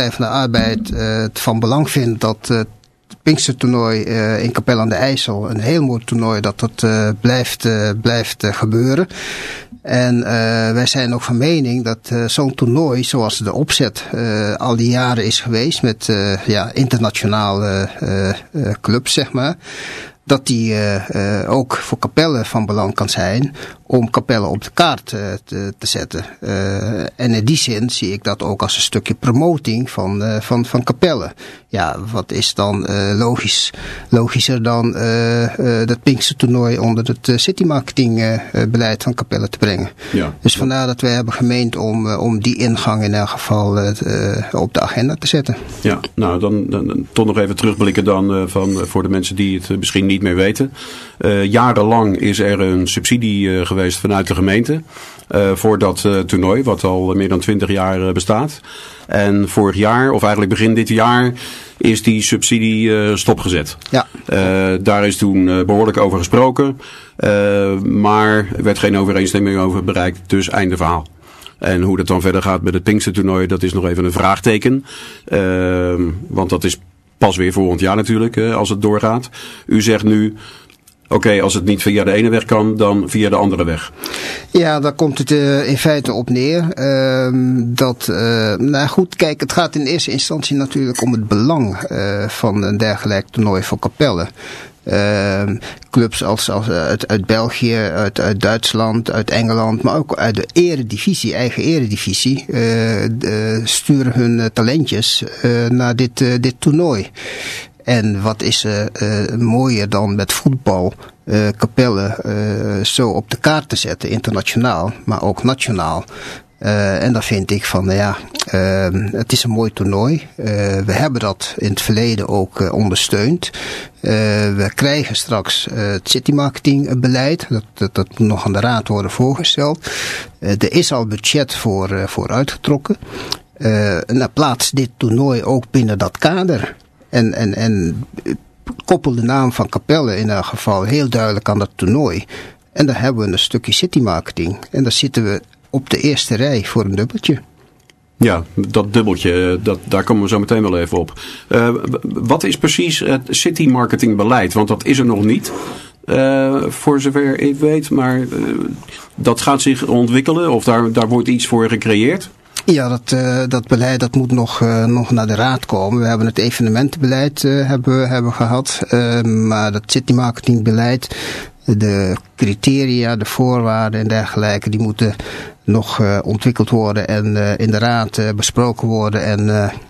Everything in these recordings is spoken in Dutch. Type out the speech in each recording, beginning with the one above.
Partij van de Arbeid het van belang vindt dat het Pinkstertoernooi in Capelle aan de IJssel, een heel mooi toernooi, dat blijft gebeuren. En wij zijn ook van mening dat zo'n toernooi, zoals de opzet al die jaren is geweest met internationale clubs, zeg maar, dat die ook voor Capelle van belang kan zijn om Capelle op de kaart te zetten. En in die zin zie ik dat ook als een stukje promoting van Capelle. Ja, wat is dan logischer dan dat Pinkstertoernooi onder het citymarketingbeleid van Capelle te brengen. Ja. Dus vandaar dat wij hebben gemeend om die ingang in elk geval op de agenda te zetten. Ja, nou dan toch nog even terugblikken dan voor de mensen die het misschien niet meer weten. Jarenlang is er een subsidie geweest vanuit de gemeente voor dat toernooi, wat al meer dan 20 jaar bestaat. En vorig jaar, of eigenlijk begin dit jaar, is die subsidie stopgezet. Ja. Daar is toen behoorlijk over gesproken, maar er werd geen overeenstemming over bereikt, dus einde verhaal. En hoe dat dan verder gaat met het Pinkstertoernooi, dat is nog even een vraagteken. Want dat is pas weer volgend jaar natuurlijk, als het doorgaat. U zegt nu, oké, als het niet via de ene weg kan, dan via de andere weg. Ja, daar komt het in feite op neer. Nou goed, kijk, het gaat in eerste instantie natuurlijk om het belang van een dergelijk toernooi voor Capelle. Clubs uit België, uit Duitsland, uit Engeland, maar ook uit de eigen eredivisie, sturen hun talentjes naar dit toernooi. En wat is mooier dan met voetbal Capelle zo op de kaart te zetten, internationaal, maar ook nationaal. En dan vind ik van, het is een mooi toernooi. We hebben dat in het verleden ook ondersteund. We krijgen straks het citymarketingbeleid. Dat moet nog aan de raad worden voorgesteld. Er is al budget voor uitgetrokken. En plaats dit toernooi ook binnen dat kader. En koppel de naam van Capelle in elk geval heel duidelijk aan dat toernooi. En dan hebben we een stukje citymarketing. En dan zitten we op de eerste rij voor een dubbeltje. Ja, dat dubbeltje, daar komen we zo meteen wel even op. Wat is precies het citymarketingbeleid? Want dat is er nog niet, voor zover ik weet. Maar dat gaat zich ontwikkelen of daar wordt iets voor gecreëerd? Ja, dat beleid dat moet nog naar de raad komen. We hebben het evenementenbeleid hebben gehad. Maar dat citymarketingbeleid, de criteria, de voorwaarden en dergelijke, die moeten nog ontwikkeld worden en in de raad besproken worden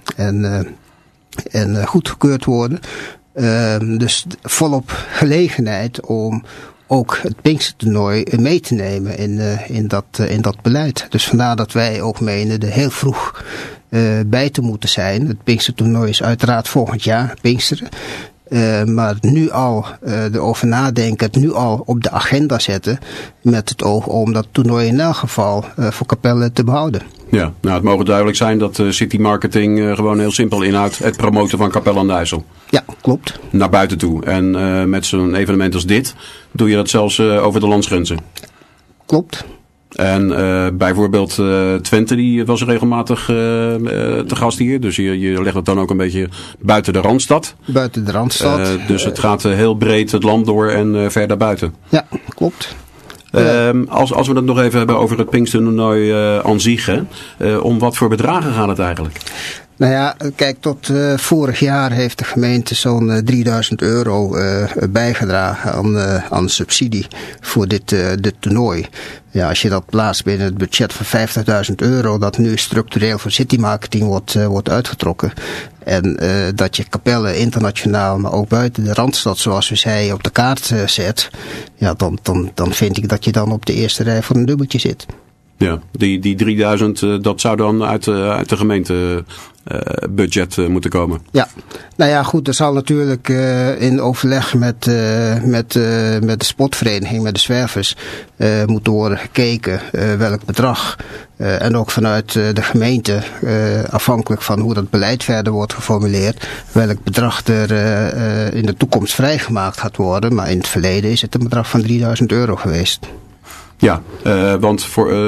en goedgekeurd worden. Dus volop gelegenheid om ook het Pinkstertoernooi mee te nemen in dat beleid. Dus vandaar dat wij ook menen er heel vroeg bij te moeten zijn. Het Pinkstertoernooi is uiteraard volgend jaar, Pinksteren. Maar nu al erover nadenken, het nu al op de agenda zetten met het oog om dat toernooi in elk geval voor Capelle te behouden. Ja, nou het mogen duidelijk zijn dat City Marketing gewoon heel simpel inhoudt het promoten van Capelle aan de IJssel. Ja, klopt. Naar buiten toe. En met zo'n evenement als dit doe je dat zelfs over de landsgrenzen. Klopt. En bijvoorbeeld Twente, die was regelmatig te gast hier. Dus je legt het dan ook een beetje buiten de Randstad. Buiten de Randstad. Dus het gaat heel breed het land door en ver daarbuiten. Ja, klopt. Als we het nog even hebben over het Pinkstertoernooi aan zich. Om wat voor bedragen gaat het eigenlijk? Nou ja, kijk, tot vorig jaar heeft de gemeente zo'n €3000 bijgedragen aan subsidie voor dit toernooi. Ja, als je dat plaatst binnen het budget van €50.000, dat nu structureel voor citymarketing wordt uitgetrokken. En dat je Capelle internationaal, maar ook buiten de Randstad, zoals u zei, op de kaart zet. Ja, dan vind ik dat je dan op de eerste rij voor een dubbeltje zit. Ja, die 3000, dat zou dan uit de gemeentebudget moeten komen. Ja, nou ja goed, er zal natuurlijk in overleg met de sportvereniging, met de zwervers, moeten worden gekeken welk bedrag. En ook vanuit de gemeente, afhankelijk van hoe dat beleid verder wordt geformuleerd, welk bedrag er in de toekomst vrijgemaakt gaat worden. Maar in het verleden is het een bedrag van €3000 geweest. Ja, want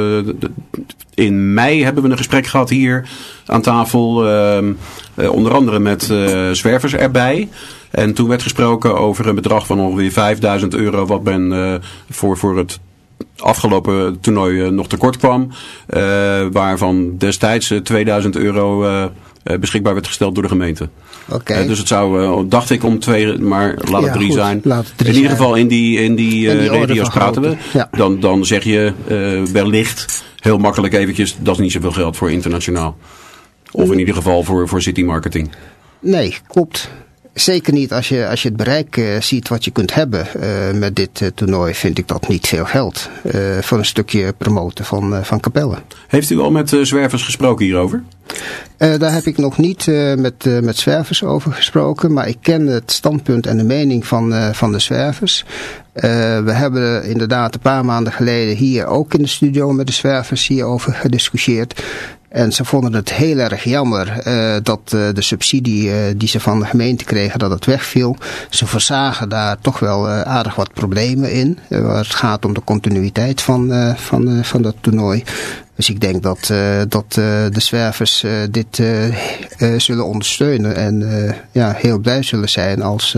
in mei hebben we een gesprek gehad hier aan tafel. Onder andere met zwervers erbij. En toen werd gesproken over een bedrag van ongeveer €5.000 wat men voor het afgelopen toernooi nog tekort kwam. Waarvan destijds €2.000 beschikbaar werd gesteld door de gemeente. Okay. Dus het zou, dacht ik, om 2, maar laat het 3 zijn. In ieder geval in die regio's praten we. Ja. Dan zeg je wellicht heel makkelijk eventjes, dat is niet zoveel geld voor internationaal. Of in ieder geval voor city marketing. Nee, klopt. Zeker niet als je het bereik ziet wat je kunt hebben met dit toernooi, vind ik dat niet veel geld. Voor een stukje promoten van Capelle. Heeft u al met zwervers gesproken hierover? Daar heb ik nog niet met zwervers over gesproken, maar ik ken het standpunt en de mening van de zwervers. We hebben inderdaad een paar maanden geleden hier ook in de studio met de zwervers hierover gediscussieerd. En ze vonden het heel erg jammer dat de subsidie die ze van de gemeente kregen, dat het wegviel. Ze voorzagen daar toch wel aardig wat problemen in. Waar het gaat om de continuïteit van dat toernooi. Dus ik denk dat de zwervers dit zullen ondersteunen. En heel blij zullen zijn als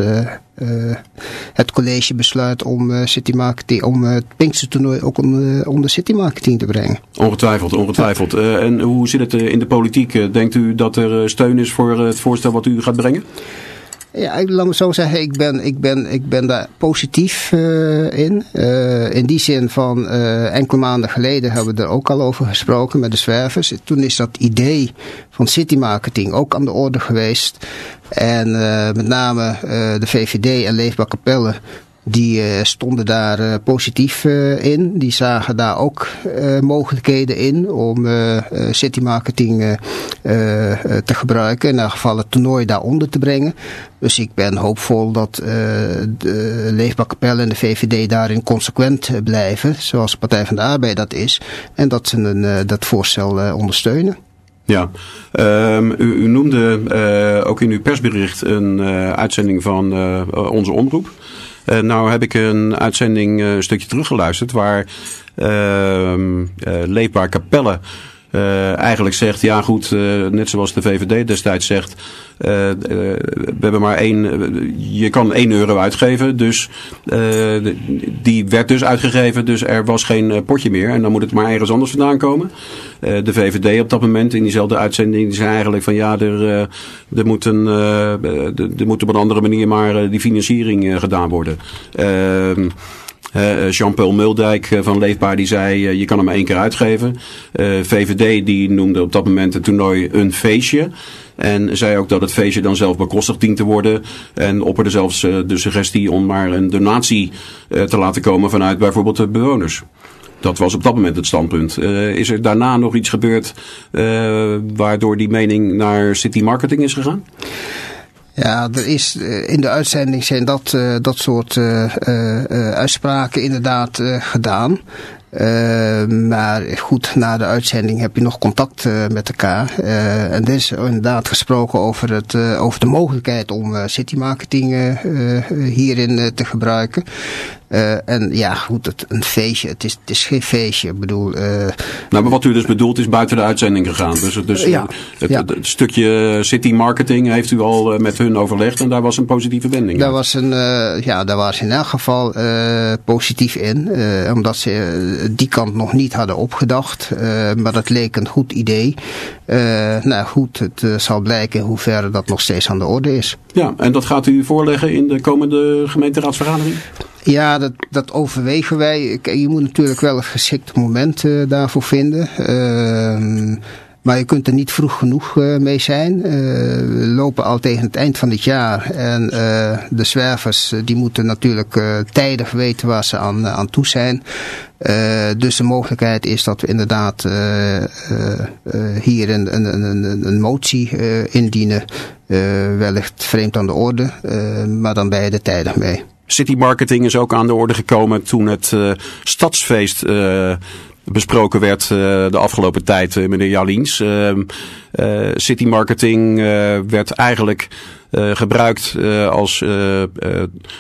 het college besluit om het Pinkstertoernooi ook onder City Marketing te brengen. Ongetwijfeld. En hoe zit het in de politiek? Denkt u dat er steun is voor het voorstel wat u gaat brengen? Ja, laat me zo zeggen, ik ben daar positief in. In die zin van enkele maanden geleden hebben we er ook al over gesproken met de zwervers. Toen is dat idee van city marketing ook aan de orde geweest. En met name de VVD en Leefbaar Capelle, die stonden daar positief in. Die zagen daar ook mogelijkheden in om city marketing te gebruiken. In elk geval het toernooi daaronder te brengen. Dus ik ben hoopvol dat de Leefbaar Capelle en de VVD daarin consequent blijven. Zoals de Partij van de Arbeid dat is. En dat ze dat voorstel ondersteunen. Ja, u noemde ook in uw persbericht een uitzending van onze omroep. Nou heb ik een uitzending een stukje teruggeluisterd waar Leefbaar Capelle eigenlijk zegt, ja goed, net zoals de VVD destijds zegt, we hebben maar je kan €1 uitgeven, dus die werd dus uitgegeven, dus er was geen potje meer en dan moet het maar ergens anders vandaan komen. De VVD op dat moment in diezelfde uitzending, die zei eigenlijk van ja, er moet op een andere manier maar die financiering gedaan worden. Jean-Paul Muldijk van Leefbaar die zei je kan hem 1 keer uitgeven. VVD die noemde op dat moment het toernooi een feestje. En zei ook dat het feestje dan zelf bekostigd dient te worden. En opperde zelfs de suggestie om maar een donatie te laten komen vanuit bijvoorbeeld de bewoners. Dat was op dat moment het standpunt. Is er daarna nog iets gebeurd waardoor die mening naar city marketing is gegaan? Ja, er is in de uitzending zijn dat soort uitspraken inderdaad gedaan. Maar goed, na de uitzending heb je nog contact met elkaar. En er is inderdaad gesproken over de mogelijkheid om city marketing hierin te gebruiken. En ja, goed, een feestje, het is geen feestje. Ik bedoel, maar wat u dus bedoelt is buiten de uitzending gegaan. Dus het stukje city marketing heeft u al met hun overlegd en daar was een positieve wending. Daar was in elk geval positief in. Omdat ze die kant nog niet hadden opgedacht. Maar dat leek een goed idee. Nou goed, het zal blijken in hoeverre dat nog steeds aan de orde is. Ja, en dat gaat u voorleggen in de komende gemeenteraadsvergadering? Ja, dat overwegen wij. Je moet natuurlijk wel een geschikt moment daarvoor vinden. Maar je kunt er niet vroeg genoeg mee zijn. We lopen al tegen het eind van dit jaar. En de zwervers die moeten natuurlijk tijdig weten waar ze aan toe zijn. Dus de mogelijkheid is dat we inderdaad hier een motie indienen. Wellicht vreemd aan de orde. Maar dan ben je er tijdig mee. City marketing is ook aan de orde gekomen toen het stadsfeest besproken werd de afgelopen tijd, meneer Jaliens. City marketing werd eigenlijk gebruikt als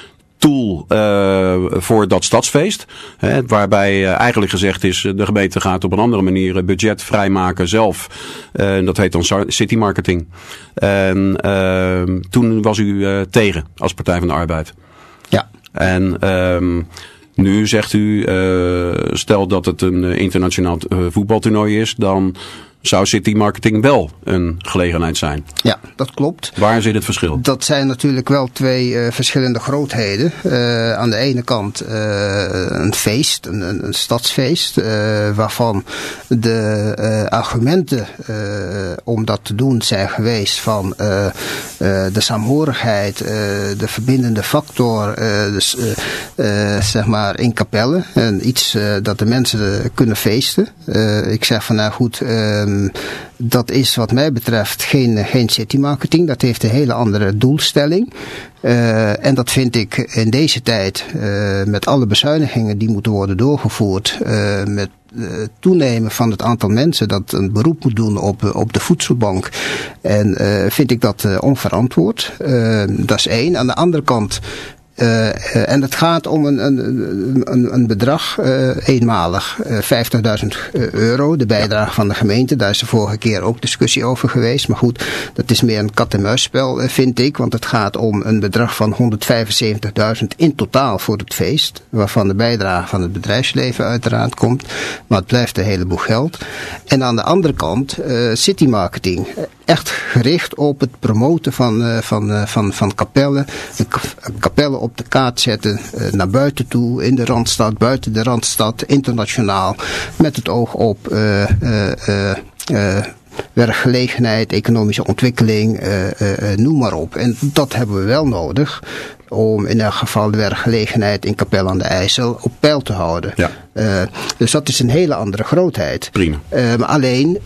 tool voor dat stadsfeest. Waarbij eigenlijk gezegd is, de gemeente gaat op een andere manier budget vrijmaken zelf. Dat heet dan city marketing. En toen was u tegen als Partij van de Arbeid. Ja. En nu zegt u, stel dat het een internationaal voetbaltoernooi is, dan zou city marketing wel een gelegenheid zijn. Ja, dat klopt. Waar zit het verschil? Dat zijn natuurlijk wel twee verschillende grootheden. Aan de ene kant een feest, een stadsfeest, waarvan de argumenten om dat te doen zijn geweest van de saamhorigheid, de verbindende factor, zeg maar in Capelle. En iets dat de mensen kunnen feesten. Ik zeg van nou goed, dat is wat mij betreft geen city marketing. Dat heeft een hele andere doelstelling. En dat vind ik in deze tijd, met alle bezuinigingen die moeten worden doorgevoerd, met toenemen van het aantal mensen dat een beroep moet doen op de voedselbank. En vind ik dat onverantwoord. Dat is één. Aan de andere kant, en het gaat om een bedrag, eenmalig, €50.000, de bijdrage van de gemeente. Daar is de vorige keer ook discussie over geweest. Maar goed, dat is meer een kat-en-muisspel, vind ik. Want het gaat om een bedrag van €175.000 in totaal voor het feest. Waarvan de bijdrage van het bedrijfsleven uiteraard komt. Maar het blijft een heleboel geld. En aan de andere kant, city marketing. Echt gericht op het promoten van Capelle. Capelle op de kaart zetten, naar buiten toe, in de Randstad, buiten de Randstad, internationaal. Met het oog op werkgelegenheid, economische ontwikkeling, noem maar op. En dat hebben we wel nodig om in elk geval de werkgelegenheid in Capelle aan de IJssel op peil te houden. Ja. Dus dat is een hele andere grootheid. Prima. Maar alleen,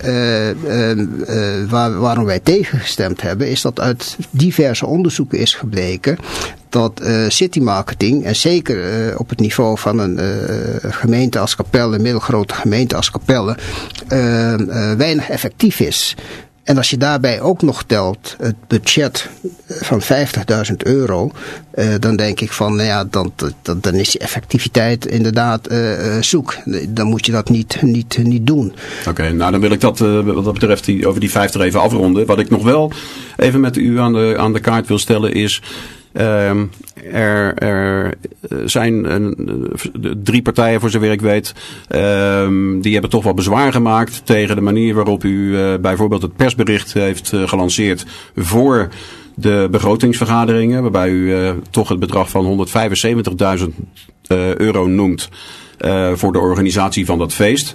waarom wij tegengestemd hebben, is dat uit diverse onderzoeken is gebleken dat city marketing, en zeker op het niveau van een gemeente als Capelle, een middelgrote gemeente als Capelle, weinig effectief is. En als je daarbij ook nog telt het budget van €50.000, dan denk ik van, nou ja, dan is die effectiviteit inderdaad zoek. Dan moet je dat niet doen. Oké, nou dan wil ik dat wat dat betreft over die 50 even afronden. Wat ik nog wel even met u aan de kaart wil stellen is, er zijn 3 partijen, voor zover ik weet, die hebben toch wel bezwaar gemaakt tegen de manier waarop u bijvoorbeeld het persbericht heeft gelanceerd voor de begrotingsvergaderingen, waarbij u toch het bedrag van €175.000 noemt voor de organisatie van dat feest.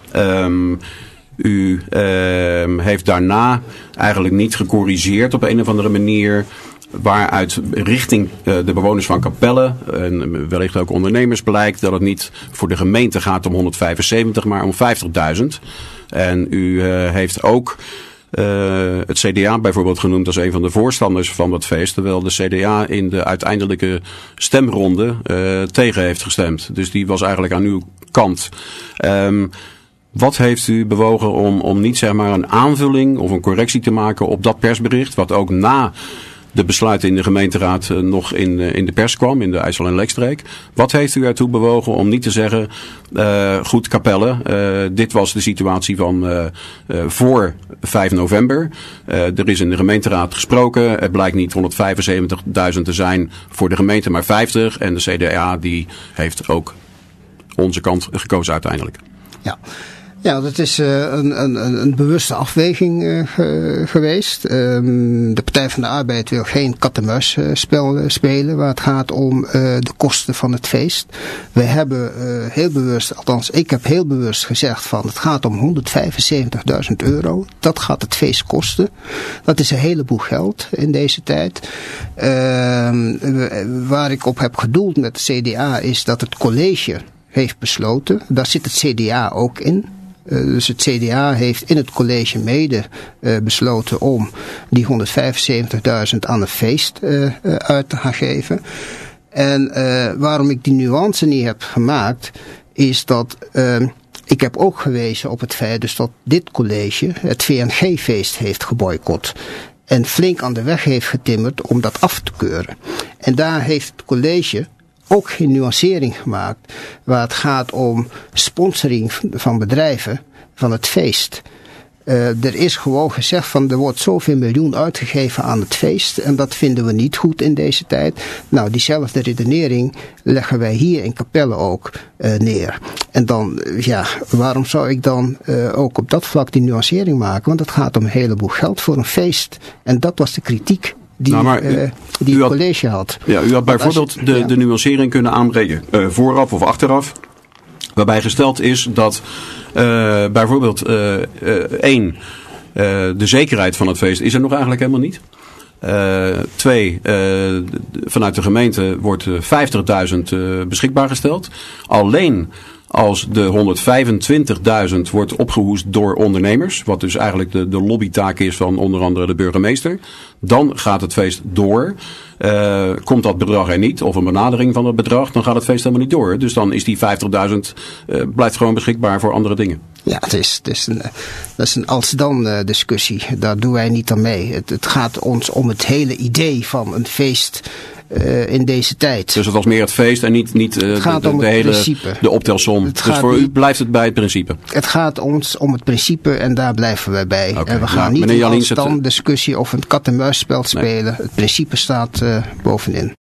U heeft daarna eigenlijk niet gecorrigeerd op een of andere manier, waaruit richting de bewoners van Capelle en wellicht ook ondernemers blijkt dat het niet voor de gemeente gaat om 175, maar om 50.000. En u heeft ook het CDA bijvoorbeeld genoemd als een van de voorstanders van dat feest, terwijl de CDA in de uiteindelijke stemronde tegen heeft gestemd. Dus die was eigenlijk aan uw kant. Wat heeft u bewogen om niet zeg maar een aanvulling of een correctie te maken op dat persbericht, wat ook na de besluiten in de gemeenteraad nog in de pers kwam, in de IJssel- en Leekstreek. Wat heeft u ertoe bewogen om niet te zeggen, goed Capelle, dit was de situatie van voor 5 november. Er is in de gemeenteraad gesproken. Het blijkt niet 175.000 te zijn voor de gemeente, maar 50. En de CDA die heeft ook onze kant gekozen uiteindelijk. Ja. Ja, dat is een bewuste afweging geweest. De Partij van de Arbeid wil geen kat-en-muisspel spelen waar het gaat om de kosten van het feest. We hebben heel bewust, althans ik heb heel bewust gezegd van het gaat om €175.000. Dat gaat het feest kosten. Dat is een heleboel geld in deze tijd. Waar ik op heb gedoeld met de CDA is dat het college heeft besloten, daar zit het CDA ook in. Dus het CDA heeft in het college mede besloten om die €175.000 aan een feest uit te gaan geven. En waarom ik die nuance niet heb gemaakt, is dat ik heb ook gewezen op het feit dus dat dit college het VNG-feest heeft geboycott. En flink aan de weg heeft getimmerd om dat af te keuren. En daar heeft het college ook geen nuancering gemaakt. Waar het gaat om sponsoring van bedrijven van het feest. Er is gewoon gezegd van er wordt zoveel miljoen uitgegeven aan het feest. En dat vinden we niet goed in deze tijd. Nou, diezelfde redenering leggen wij hier in Capelle ook neer. En dan, waarom zou ik dan ook op dat vlak die nuancering maken? Want het gaat om een heleboel geld voor een feest. En dat was de kritiek die het college had. Ja, u had bijvoorbeeld de nuancering kunnen aanbrengen. Vooraf of achteraf. Waarbij gesteld is dat bijvoorbeeld de zekerheid van het feest is er nog eigenlijk helemaal niet. 2, vanuit de gemeente wordt 50.000 beschikbaar gesteld. Alleen als de 125.000 wordt opgehoest door ondernemers, wat dus eigenlijk de lobbytaak is van onder andere de burgemeester, dan gaat het feest door. Komt dat bedrag er niet, of een benadering van het bedrag, dan gaat het feest helemaal niet door. Dus dan is die 50.000 blijft gewoon beschikbaar voor andere dingen. Ja, dat is een als-dan discussie. Daar doen wij niet aan mee. Het gaat ons om het hele idee van een feest in deze tijd. Dus het was meer het feest en niet de optelsom. Dus voor u blijft het bij het principe? Het gaat ons om het principe en daar blijven wij bij. Okay. En we gaan niet in een als-dan discussie of een kat-en-muisspel spelen. Het principe staat bovenin.